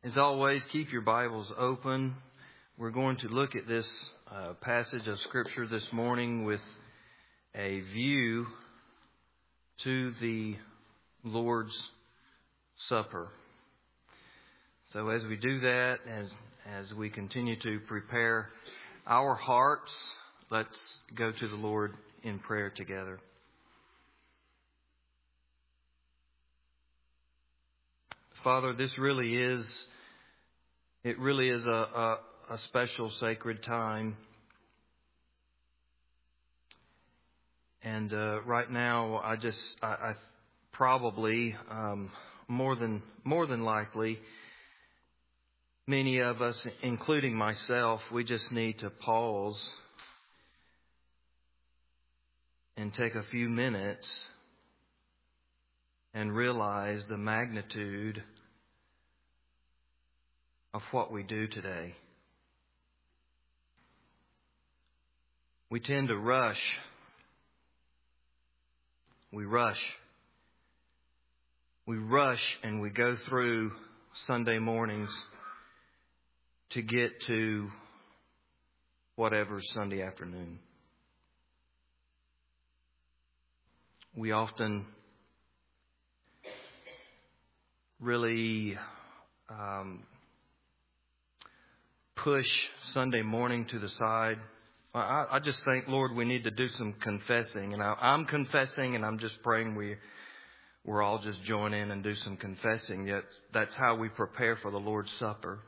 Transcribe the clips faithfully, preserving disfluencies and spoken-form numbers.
As always, keep your Bibles open. We're going to look at this uh, passage of Scripture this morning with a view to the Lord's Supper. So as we do that, as as we continue to prepare our hearts, let's go to the Lord in prayer together. Father, this really is, it really is a, a, a special sacred time. And uh, right now, I just, I, I probably, um, more than more than likely, many of us, including myself, we just need to pause and take a few minutes and realize the magnitude of what we do today. We tend to rush. We rush. We rush and we go through Sunday mornings to get to whatever Sunday afternoon. We often really um, push Sunday morning to the side. I, I just think, Lord, we need to do some confessing. And I, I'm confessing, and I'm just praying we, we're all just join in and do some confessing. Yet that's how we prepare for the Lord's Supper.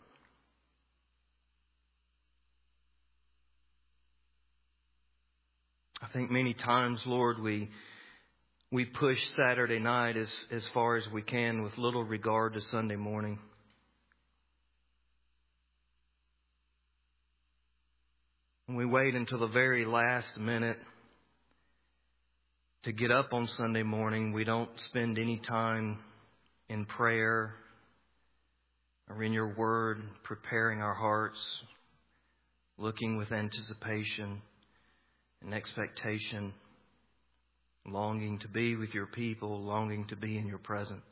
I think many times, Lord, we we push Saturday night as, as far as we can with little regard to Sunday morning. And we wait until the very last minute to get up on Sunday morning. We don't spend any time in prayer or in your word, preparing our hearts, looking with anticipation and expectation, longing to be with your people, longing to be in your presence.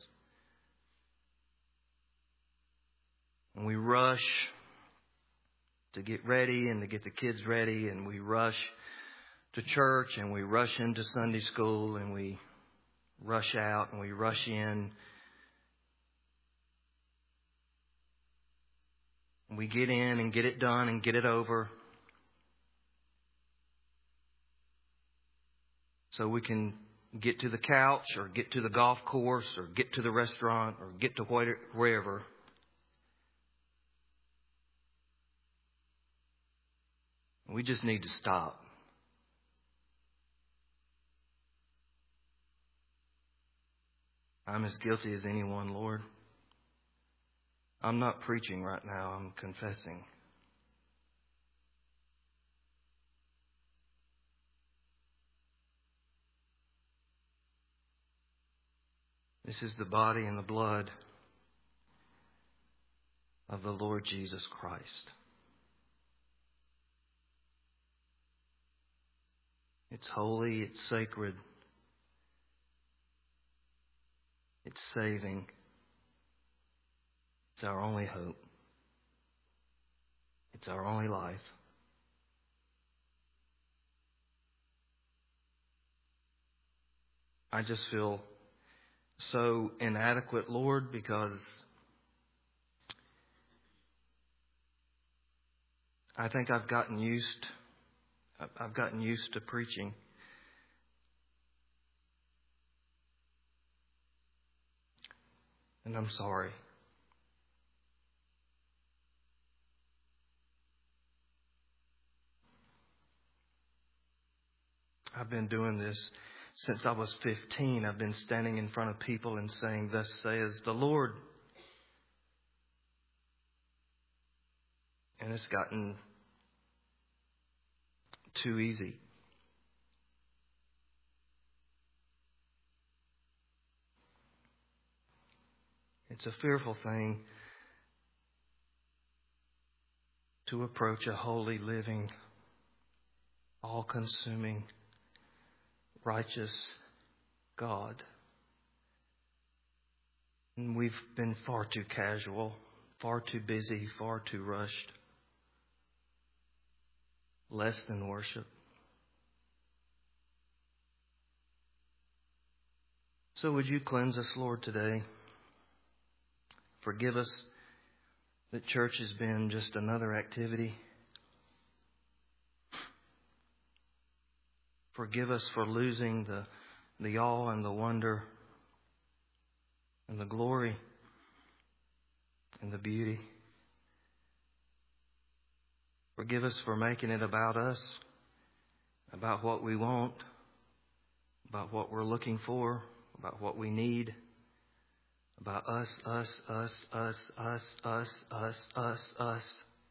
And we rush to get ready and to get the kids ready, and we rush to church, and we rush into Sunday school, and we rush out and we rush in. And we get in and get it done and get it over, so we can get to the couch or get to the golf course or get to the restaurant or get to wherever. We just need to stop. I'm as guilty as anyone, Lord. I'm not preaching right now. I'm confessing. This is the body and the blood of the Lord Jesus Christ. It's holy, it's sacred, it's saving. It's our only hope. It's our only life. I just feel so inadequate, Lord, because I think I've gotten used, I've gotten used to preaching. And I'm sorry. I've been doing this since I was fifteen. I've been standing in front of people and saying, "Thus says the Lord." And it's gotten too easy. It's a fearful thing to approach a holy, living, all-consuming, righteous God. And we've been far too casual far too busy, far too rushed, less than worship. So would you cleanse us, Lord, today? Forgive us that church has been just another activity. Forgive us for losing the, the awe and the wonder and the glory and the beauty. Forgive us for making it about us, about what we want, about what we're looking for, about what we need, about us, us, us, us, us, us, us, us, us,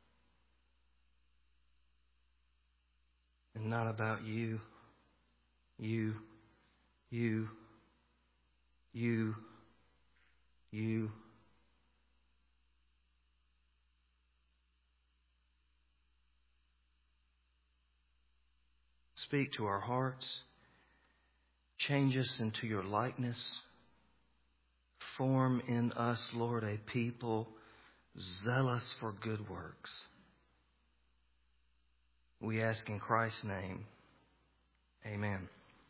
and not about you, you, you, you, you. Speak to our hearts. Change us into your likeness. Form in us, Lord, a people zealous for good works. We ask in Christ's name. Amen.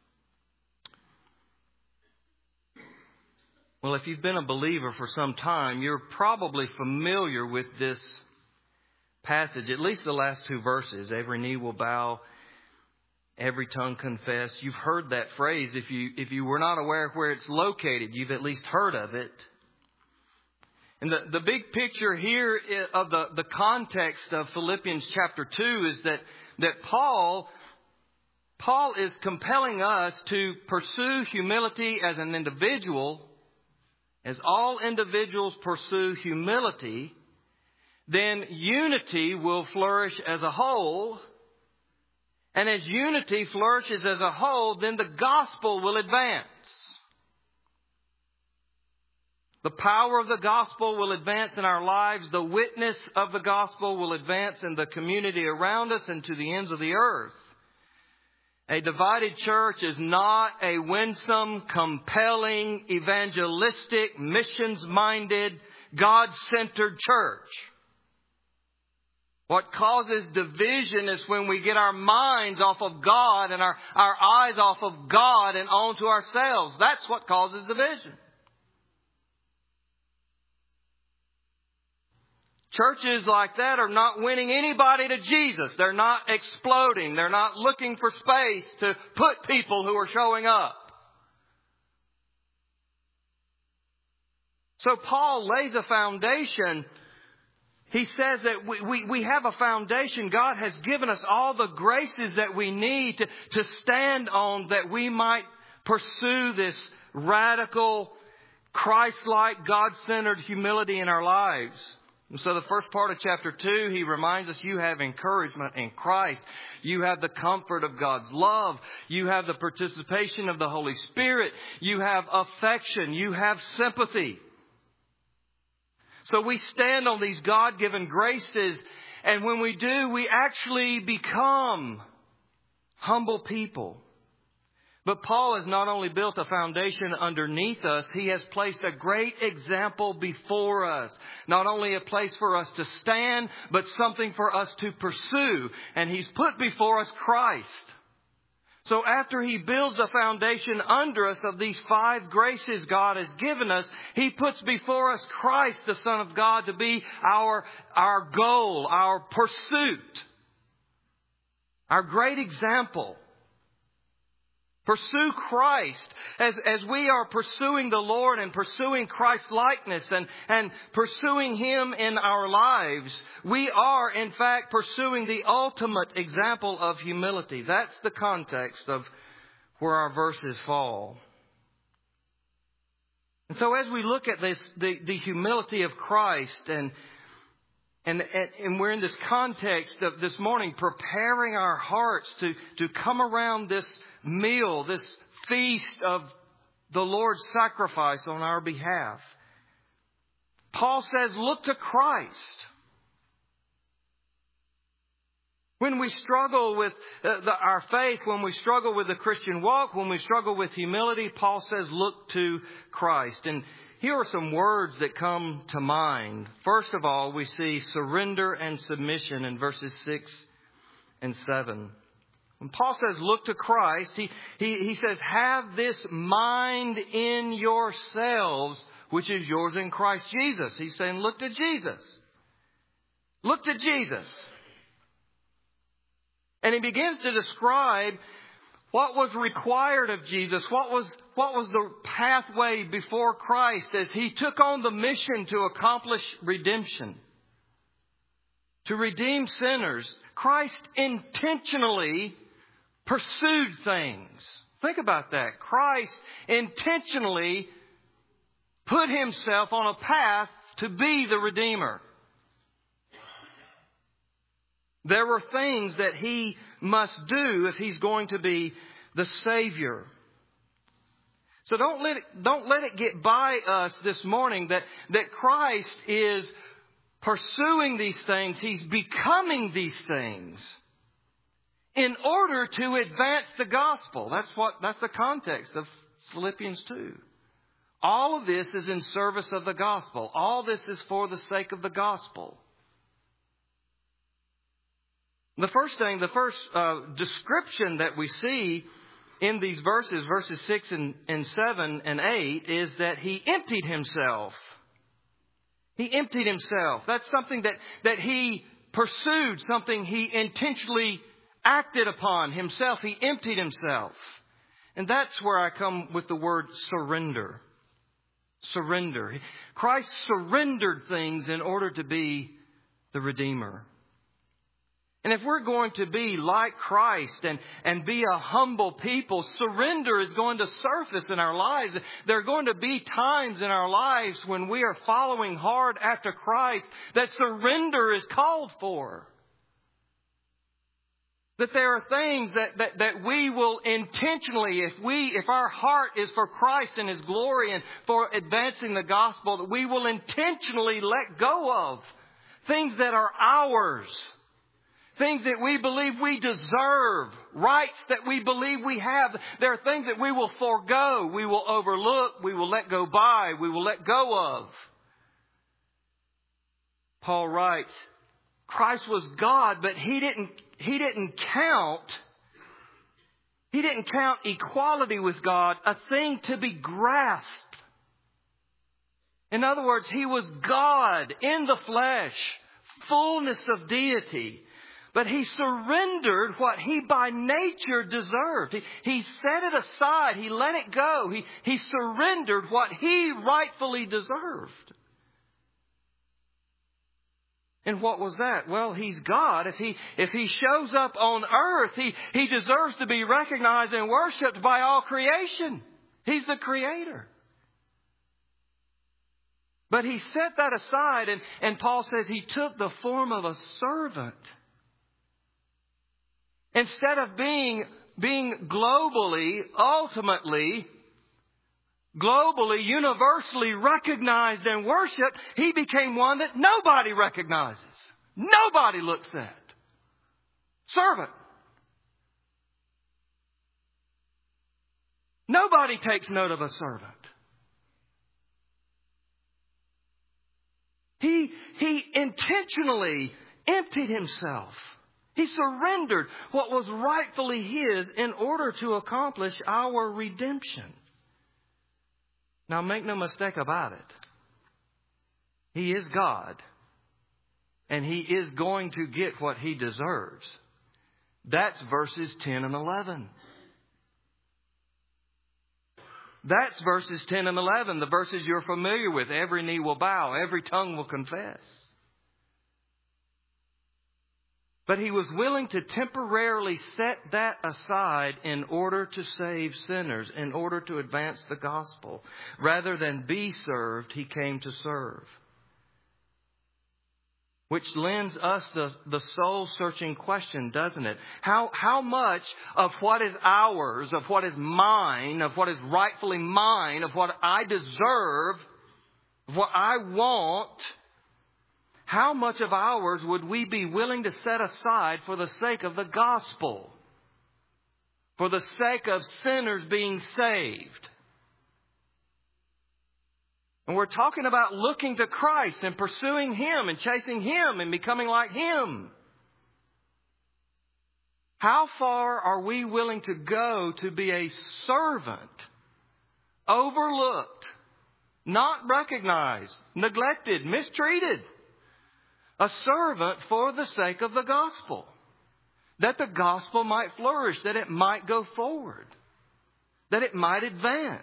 Well, if you've been a believer for some time, you're probably familiar with this passage, at least the last two verses. Every knee will bow, every tongue confess. You've heard that phrase. If you if you were not aware of where it's located, you've at least heard of it. And the, the big picture here of the, the context of Philippians chapter two is that, that Paul, Paul is compelling us to pursue humility as an individual. As all individuals pursue humility, then unity will flourish as a whole. And as unity flourishes as a whole, then the gospel will advance. The power of the gospel will advance in our lives. The witness of the gospel will advance in the community around us and to the ends of the earth. A divided church is not a winsome, compelling, evangelistic, missions-minded, God-centered church. What causes division is when we get our minds off of God and our, our eyes off of God and onto ourselves. That's what causes division. Churches like that are not winning anybody to Jesus. They're not exploding. They're not looking for space to put people who are showing up. So Paul lays a foundation. He says that we, we, we have a foundation. God has given us all the graces that we need to, to stand on, that we might pursue this radical, Christ-like, God-centered humility in our lives. And so the first part of chapter two, he reminds us you have encouragement in Christ. You have the comfort of God's love. You have the participation of the Holy Spirit. You have affection. You have sympathy. So we stand on these God-given graces, and when we do, we actually become humble people. But Paul has not only built a foundation underneath us, he has placed a great example before us. Not only a place for us to stand, but something for us to pursue. And he's put before us Christ. So after he builds a foundation under us of these five graces God has given us, he puts before us Christ, the Son of God, to be our, our goal, our pursuit, our great example. Pursue Christ. As, as we are pursuing the Lord and pursuing Christ's likeness and, and pursuing Him in our lives, we are in fact pursuing the ultimate example of humility. That's the context of where our verses fall. And so as we look at this, the, the humility of Christ, and And, and, and we're in this context of this morning preparing our hearts to, to come around this meal, this feast of the Lord's sacrifice on our behalf. Paul says, look to Christ. When we struggle with uh, the, our faith, when we struggle with the Christian walk, when we struggle with humility, Paul says, look to Christ. And here are some words that come to mind. First of all, we see surrender and submission in verses six and seven. When Paul says, look to Christ, he, he, he says, have this mind in yourselves, which is yours in Christ Jesus. He's saying, look to Jesus. Look to Jesus. And he begins to describe what was required of Jesus, what was, what was the pathway before Christ as He took on the mission to accomplish redemption, to redeem sinners. Christ intentionally pursued things. Think about that. Christ intentionally put Himself on a path to be the Redeemer. There were things that He must do if He's going to be the Savior. So don't let it, don't let it get by us this morning that, that Christ is pursuing these things. He's becoming these things in order to advance the gospel. That's what, that's the context of Philippians two. All of this is in service of the gospel. All this is for the sake of the gospel. The first thing, the first uh, description that we see in these verses, verses six and, and seven and eight, is that He emptied Himself. He emptied Himself. That's something that, that He pursued, something He intentionally acted upon Himself. He emptied Himself. And that's where I come with the word surrender. Surrender. Christ surrendered things in order to be the Redeemer. And if we're going to be like Christ and, and be a humble people, surrender is going to surface in our lives. There are going to be times in our lives when we are following hard after Christ that surrender is called for. That there are things that, that, that we will intentionally, if we, if our heart is for Christ and His glory and for advancing the gospel, that we will intentionally let go of things that are ours. Things that we believe we deserve. Rights that we believe we have. There are things that we will forego. We will overlook. We will let go by. We will let go of. Paul writes, Christ was God, but He didn't, He didn't count, He didn't count equality with God a thing to be grasped. In other words, He was God in the flesh, fullness of deity. But He surrendered what He by nature deserved. He, he set it aside. He let it go. He, he surrendered what He rightfully deserved. And what was that? Well, He's God. If He, if He shows up on earth, He, He deserves to be recognized and worshipped by all creation. He's the Creator. But He set that aside, and, and Paul says He took the form of a servant. Instead of being, being globally, ultimately, globally, universally recognized and worshipped, He became one that nobody recognizes. Nobody looks at. Servant. Nobody takes note of a servant. He, he intentionally emptied Himself. He surrendered what was rightfully His in order to accomplish our redemption. Now, make no mistake about it. He is God. And He is going to get what He deserves. That's verses ten and eleven. That's verses ten and eleven. The verses you're familiar with. Every knee will bow. Every tongue will confess. But He was willing to temporarily set that aside in order to save sinners, in order to advance the gospel. Rather than be served, He came to serve. Which lends us the, the soul-searching question, doesn't it? How, how much of what is ours, of what is mine, of what is rightfully mine, of what I deserve, of what I want, how much of ours would we be willing to set aside for the sake of the gospel? For the sake of sinners being saved? And we're talking about looking to Christ and pursuing Him and chasing Him and becoming like Him. How far are we willing to go to be a servant, overlooked, not recognized, neglected, mistreated? A servant for the sake of the gospel. That the gospel might flourish, that it might go forward, that it might advance.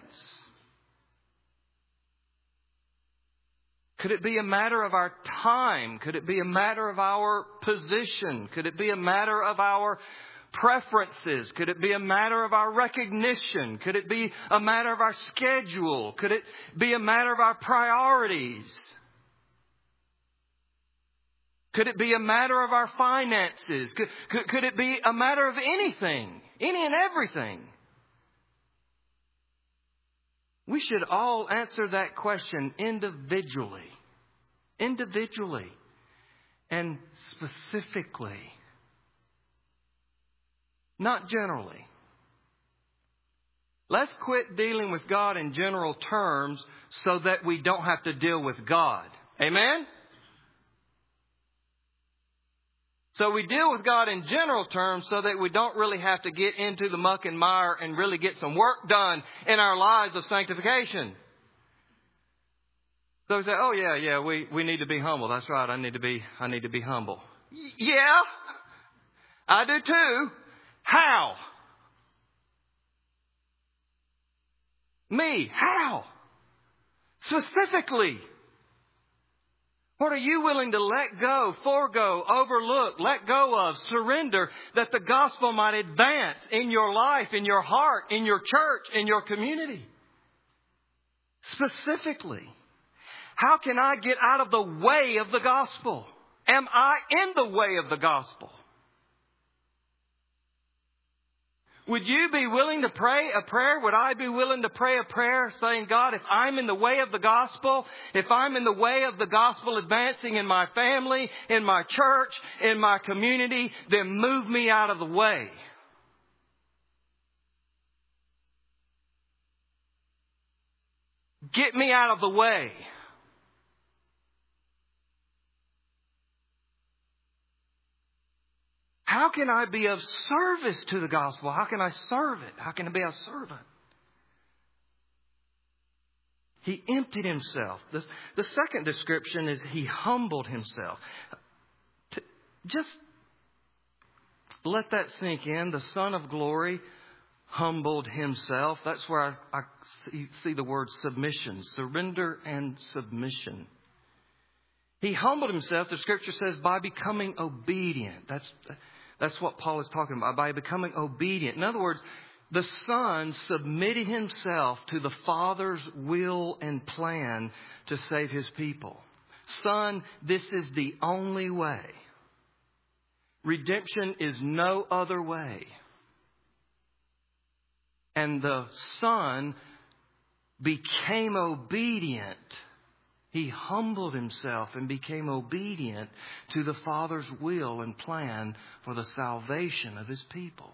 Could it be a matter of our time? Could it be a matter of our position? Could it be a matter of our preferences? Could it be a matter of our recognition? Could it be a matter of our schedule? Could it be a matter of our priorities? Could it be a matter of our finances? Could, could, could it be a matter of anything? Any and everything? We should all answer that question individually. Individually. And specifically. Not generally. Let's quit dealing with God in general terms so that we don't have to deal with God. Amen? So we deal with God in general terms so that we don't really have to get into the muck and mire and really get some work done in our lives of sanctification. So we say, oh yeah, yeah, we, we need to be humble. That's right, I need to be I need to be humble. Y- yeah, I do too. How? Me, how? Specifically. What are you willing to let go, forego, overlook, let go of, surrender, that the gospel might advance in your life, in your heart, in your church, in your community? Specifically, how can I get out of the way of the gospel? Am I in the way of the gospel? Would you be willing to pray a prayer? Would I be willing to pray a prayer saying, God, if I'm in the way of the gospel, if I'm in the way of the gospel advancing in my family, in my church, in my community, then move me out of the way. Get me out of the way. How can I be of service to the gospel? How can I serve it? How can I be a servant? He emptied himself. The, the second description is he humbled himself. To just let that sink in. The Son of Glory humbled himself. That's where I, I see, see the word submission. Surrender and submission. He humbled himself, the Scripture says, by becoming obedient. That's... That's what Paul is talking about, by becoming obedient. In other words, the Son submitted himself to the Father's will and plan to save his people. Son, this is the only way. Redemption is no other way. And the Son became obedient. He humbled himself and became obedient to the Father's will and plan for the salvation of his people.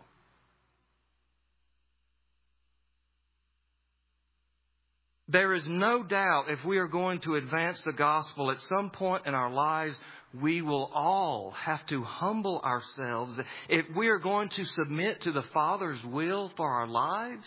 There is no doubt if we are going to advance the gospel at some point in our lives, we will all have to humble ourselves. If we are going to submit to the Father's will for our lives,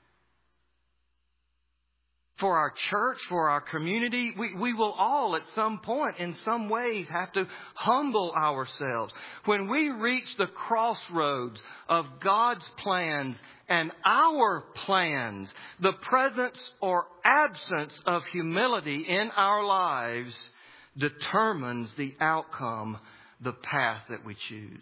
for our church, for our community, we, we will all at some point in some ways have to humble ourselves. When we reach the crossroads of God's plans and our plans, the presence or absence of humility in our lives determines the outcome, the path that we choose.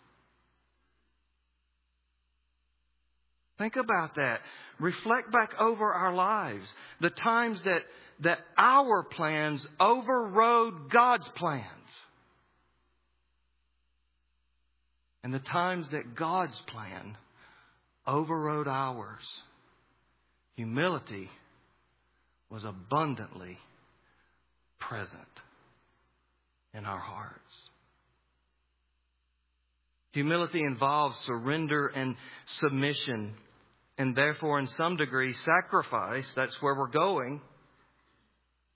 Think about that. Reflect back over our lives. The times that, that our plans overrode God's plans. And the times that God's plan overrode ours. Humility was abundantly present in our hearts. Humility involves surrender and submission, and therefore in some degree sacrifice. That's where we're going.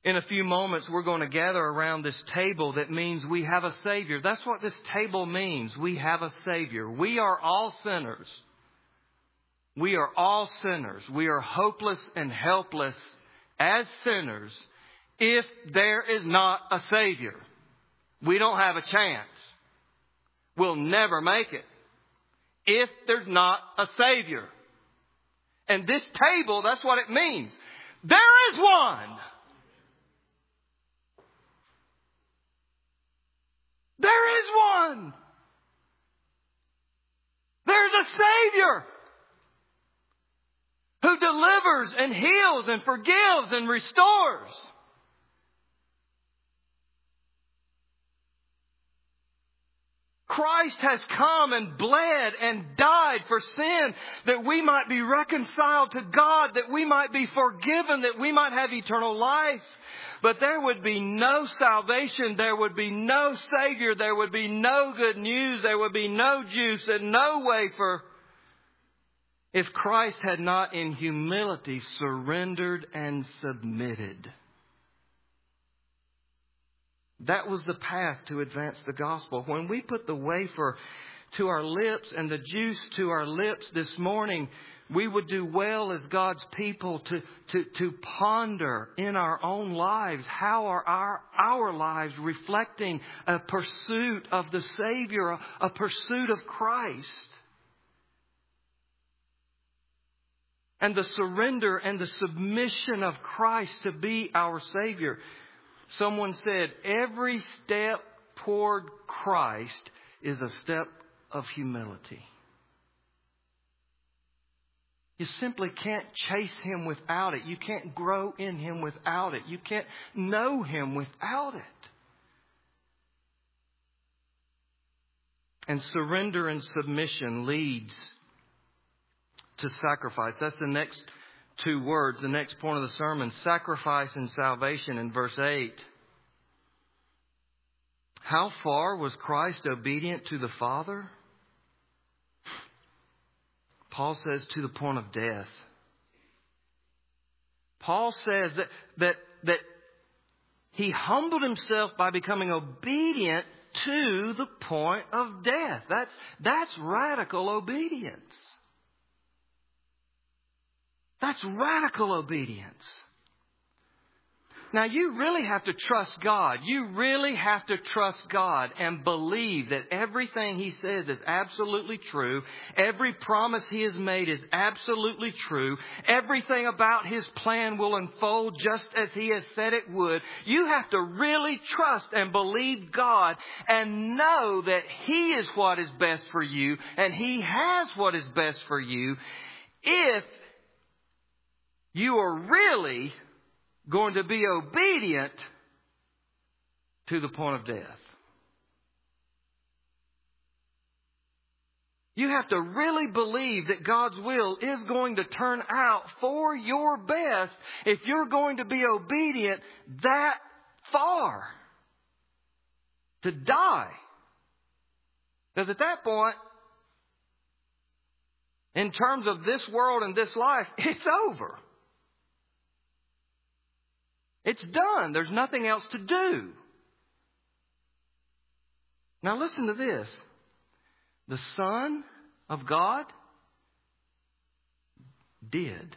In a few moments, we're going to gather around this table that means we have a Savior. That's what this table means. We have a Savior. We are all sinners. We are all sinners. We are hopeless and helpless as sinners if there is not a Savior. We don't have a chance. We'll never make it if there's not a Savior. And this table, that's what it means. There is one. There is one. There's a Savior who delivers and heals and forgives and restores. Christ has come and bled and died for sin that we might be reconciled to God, that we might be forgiven, that we might have eternal life. But there would be no salvation, there would be no Savior, there would be no good news, there would be no juice and no wafer if Christ had not in humility surrendered and submitted. That was the path to advance the gospel. When we put the wafer to our lips and the juice to our lips this morning, we would do well as God's people to, to, to ponder in our own lives, how are our, our lives reflecting a pursuit of the Savior, a, a pursuit of Christ. And the surrender and the submission of Christ to be our Savior. Someone said, every step toward Christ is a step of humility. You simply can't chase Him without it. You can't grow in Him without it. You can't know Him without it. And surrender and submission leads to sacrifice. That's the next two words, the next point of the sermon, sacrifice and salvation in verse eight. How far was Christ obedient to the Father? Paul says to the point of death. Paul says that, that, that He humbled Himself by becoming obedient to the point of death. That's, that's radical obedience. That's radical obedience. Now, you really have to trust God. You really have to trust God and believe that everything He says is absolutely true. Every promise He has made is absolutely true. Everything about His plan will unfold just as He has said it would. You have to really trust and believe God and know that He is what is best for you and He has what is best for you if you are really going to be obedient to the point of death. You have to really believe that God's will is going to turn out for your best if you're going to be obedient that far. To die. Because at that point, in terms of this world and this life, it's over. It's done. There's nothing else to do. Now listen to this. The Son of God did.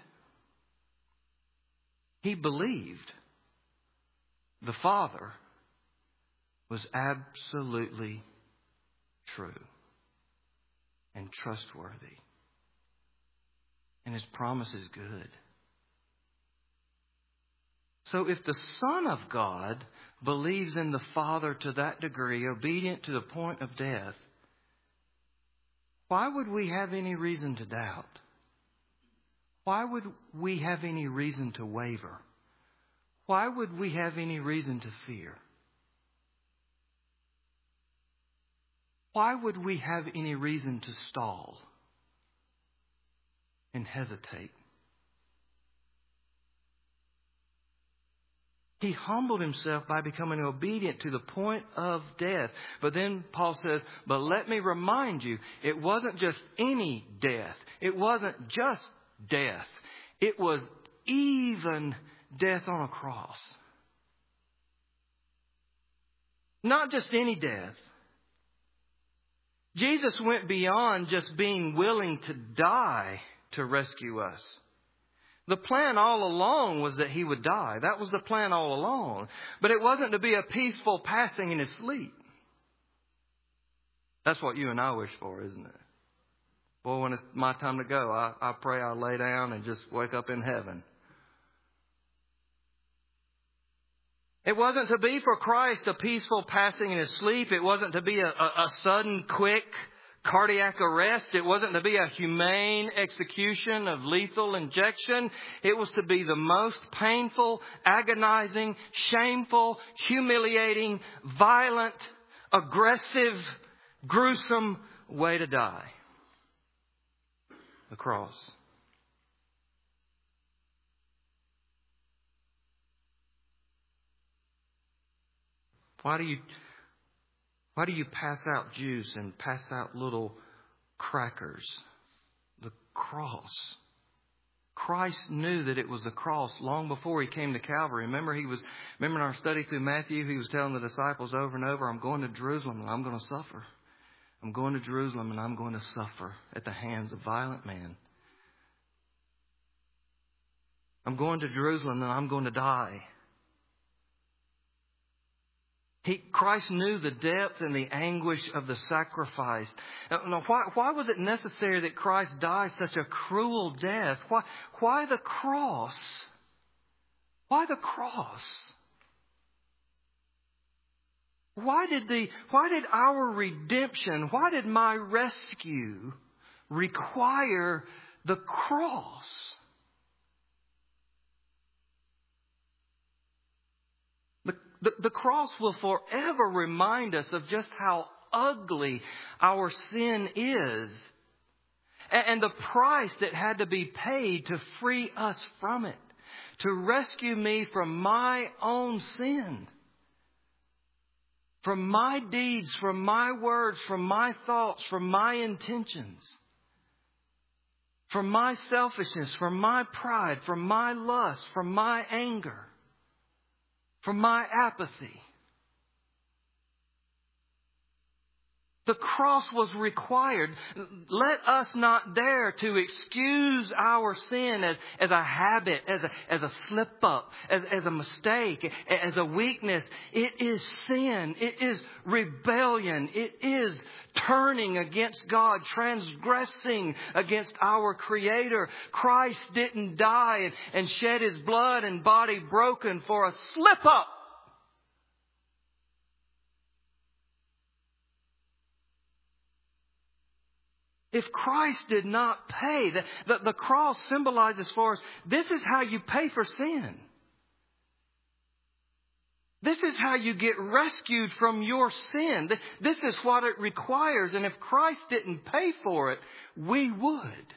He believed the Father was absolutely true and trustworthy. And His promise is good. So if the Son of God believes in the Father to that degree, obedient to the point of death, why would we have any reason to doubt? Why would we have any reason to waver? Why would we have any reason to fear? Why would we have any reason to stall and hesitate? He humbled Himself by becoming obedient to the point of death. But then Paul says, but let me remind you, it wasn't just any death. It wasn't just death. It was even death on a cross. Not just any death. Jesus went beyond just being willing to die to rescue us. The plan all along was that He would die. That was the plan all along. But it wasn't to be a peaceful passing in His sleep. That's what you and I wish for, isn't it? Boy, when it's my time to go, I, I pray I lay down and just wake up in heaven. It wasn't to be for Christ a peaceful passing in His sleep. It wasn't to be a, a, a sudden, quick cardiac arrest. It wasn't to be a humane execution of lethal injection. It was to be the most painful, agonizing, shameful, humiliating, violent, aggressive, gruesome way to die. The cross. Why do you why do you pass out juice and pass out little crackers? The cross. Christ knew that it was the cross long before He came to Calvary. Remember, He was remember in our study through Matthew, He was telling the disciples over and over, I'm going to Jerusalem and I'm going to suffer. I'm going to Jerusalem and I'm going to suffer at the hands of violent men. I'm going to Jerusalem and I'm going to die. He, Christ knew the depth and the anguish of the sacrifice. Now, why, why was it necessary that Christ die such a cruel death? Why, why the cross? Why the cross? Why did the, why did our redemption, why did my rescue require the cross? The, the cross will forever remind us of just how ugly our sin is. And, and the price that had to be paid to free us from it. To rescue me from my own sin. From my deeds, from my words, from my thoughts, from my intentions. From my selfishness, from my pride, from my lust, from my anger. From my apathy. The cross was required. Let us not dare to excuse our sin as, as a habit, as a, as a slip up, as, as a mistake, as a weakness. It is sin. It is rebellion. It is turning against God, transgressing against our Creator. Christ didn't die and, and shed His blood and body broken for a slip up. If Christ did not pay, the, the, the cross symbolizes for us, this is how you pay for sin. This is how you get rescued from your sin. This is what it requires. And if Christ didn't pay for it, we would.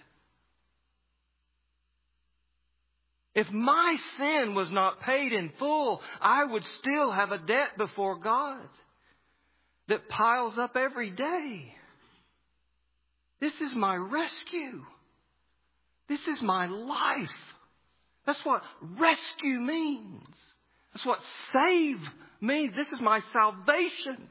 If my sin was not paid in full, I would still have a debt before God that piles up every day. This is my rescue. This is my life. That's what rescue means. That's what save means. This is my salvation.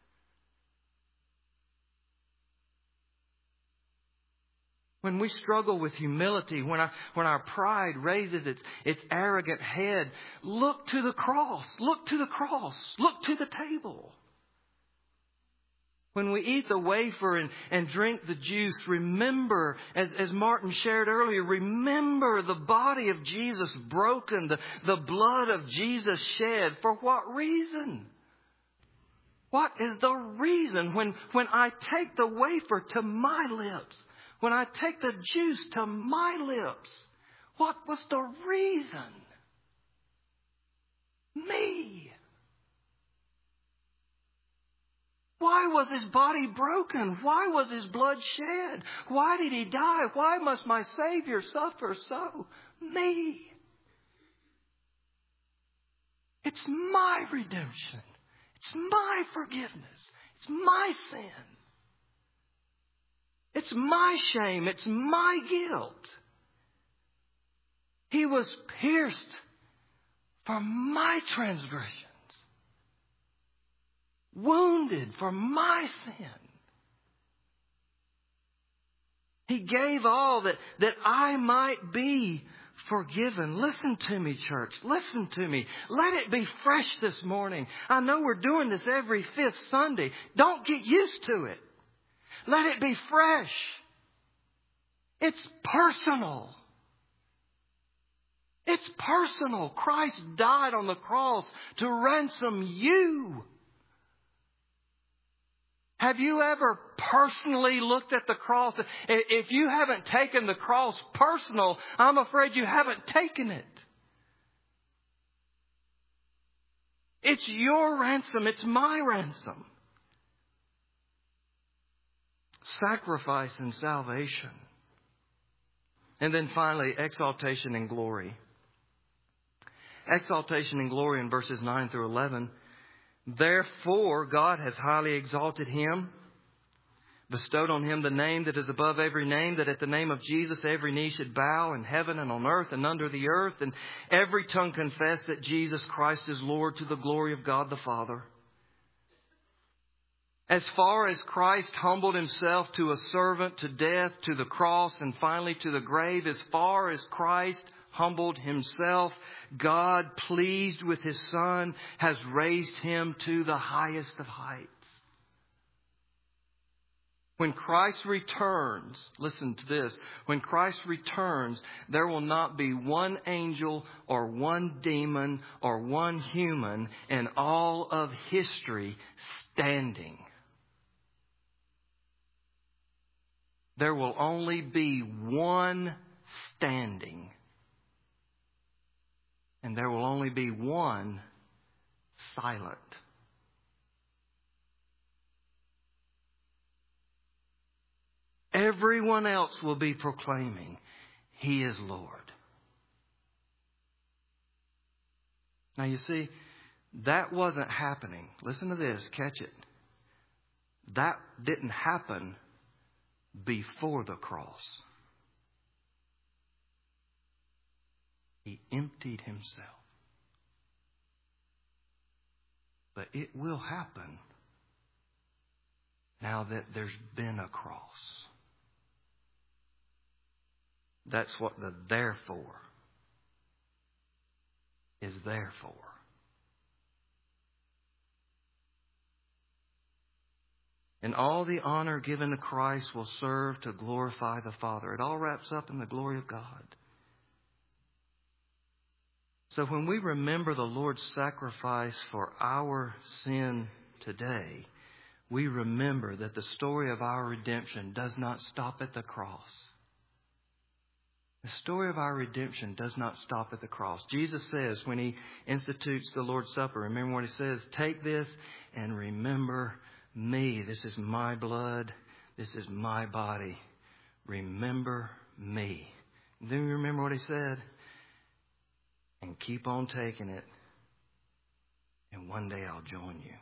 When we struggle with humility, when our, when our pride raises its, its arrogant head, look to the cross. Look to the cross. Look to the table. When we eat the wafer and, and drink the juice, remember, as, as Martin shared earlier, remember the body of Jesus broken, the, the blood of Jesus shed. For what reason? What is the reason when, when I take the wafer to my lips, when I take the juice to my lips? What was the reason? Me. Why was His body broken? Why was His blood shed? Why did He die? Why must my Savior suffer so? Me. It's my redemption. It's my forgiveness. It's my sin. It's my shame. It's my guilt. He was pierced for my transgressions. wounded for my sin. He gave all that, that I might be forgiven. Listen to me, church. Listen to me. Let it be fresh this morning. I know we're doing this every fifth Sunday. Don't get used to it. Let it be fresh. It's personal. It's personal. Christ died on the cross to ransom you. Have you ever personally looked at the cross? If you haven't taken the cross personal, I'm afraid you haven't taken it. It's your ransom. It's my ransom. Sacrifice and salvation. And then finally, exaltation and glory. Exaltation and glory in verses nine through eleven. Therefore, God has highly exalted Him, bestowed on Him the name that is above every name, that at the name of Jesus every knee should bow in heaven and on earth and under the earth, and every tongue confess that Jesus Christ is Lord, to the glory of God the Father. As far as Christ humbled Himself to a servant, to death, to the cross, and finally to the grave, as far as Christ humbled Himself, God, pleased with His Son, has raised Him to the highest of heights. When Christ returns, listen to this, when Christ returns, there will not be one angel or one demon or one human in all of history standing. There will only be one standing. And there will only be one silent. Everyone else will be proclaiming, He is Lord. Now you see, that wasn't happening. Listen to this, catch it. That didn't happen before the cross. He emptied Himself. But it will happen now that there's been a cross. That's what the therefore is there for. And all the honor given to Christ will serve to glorify the Father. It all wraps up in the glory of God. So when we remember the Lord's sacrifice for our sin today, we remember that the story of our redemption does not stop at the cross. The story of our redemption does not stop at the cross. Jesus says when He institutes the Lord's Supper, remember what He says, take this and remember me. This is my blood. This is my body. Remember me. And then you remember what He said? And keep on taking it. And one day I'll join you.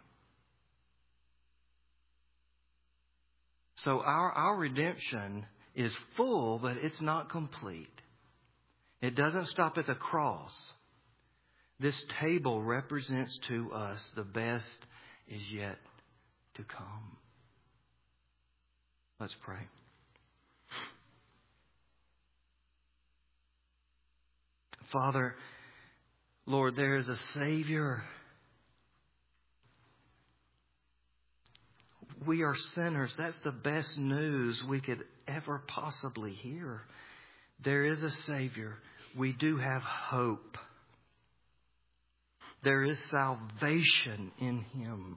So our, our redemption is full, but it's not complete. It doesn't stop at the cross. This table represents to us the best is yet to come. Let's pray. Father, Lord, there is a Savior. We are sinners. That's the best news we could ever possibly hear. There is a Savior. We do have hope. There is salvation in Him.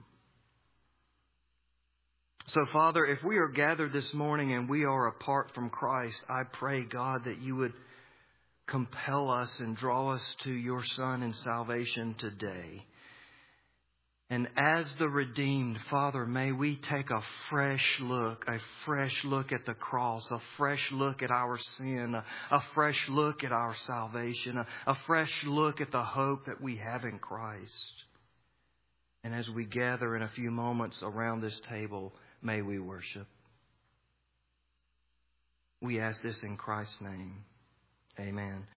So, Father, if we are gathered this morning and we are apart from Christ, I pray, God, that you would compel us and draw us to your Son in salvation today. And as the redeemed, Father, may we take a fresh look, a fresh look at the cross, a fresh look at our sin, a, a fresh look at our salvation, a, a fresh look at the hope that we have in Christ. And as we gather in a few moments around this table, may we worship. We ask this in Christ's name. Amen.